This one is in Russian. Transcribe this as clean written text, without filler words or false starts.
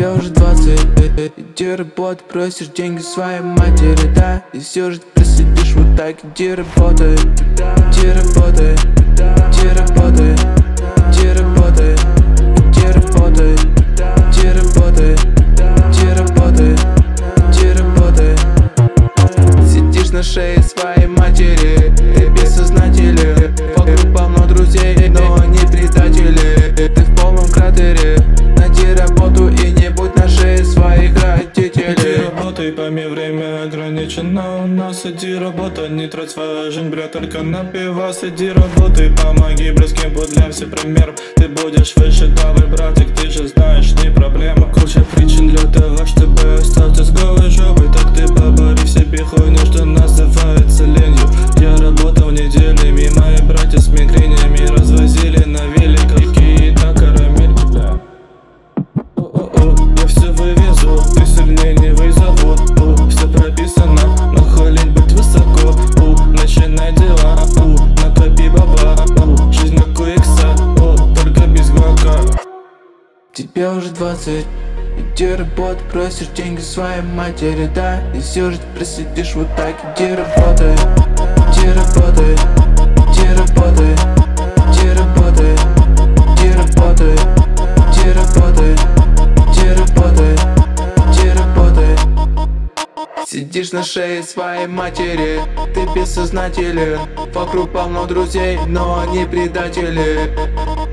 Тебе уже 20, иди работай, просишь деньги своей матери, да? И все же ты сидишь вот так, иди работай, иди работай, иди работай, иди работай, иди работай, иди работай, иди работай, иди работай. Сидишь на шее своей матери, ты бессознателен. Вокруг полно друзей, но они предатели. Ты в полном кратере, найди работу и не будь на шее своих родителей. Иди работай, пойми, время ограничено у нас. Иди работай, не трать свою жизнь, брат, только на пивас. Иди работай, помоги близким, будь для всех примером. Ты будешь выше, давай, братик, ты же знаешь, не проблема. Куча причин для того, чтобы остаться с голой жопой. Так ты побори в себе хуйню, что называется ленью. Я работал неделями, мои братья с мигренями развозили на великах и так карамельки, бля. Я все вывезу, ты сильнее не вызовут. Все прописано, нахуй лень быть высоко. Начинай дела, накопи баба. Жизнь как у икса, только без гвока. Тебе уже 20, иди работай, просишь деньги своей матери, да? И все же ты просидишь вот так, иди работай, иди работай, иди работай, иди работай, иди работай, иди работай, иди работай, иди работай. Сидишь на шее своей матери, ты бессознателен. Вокруг полно друзей, но они предатели.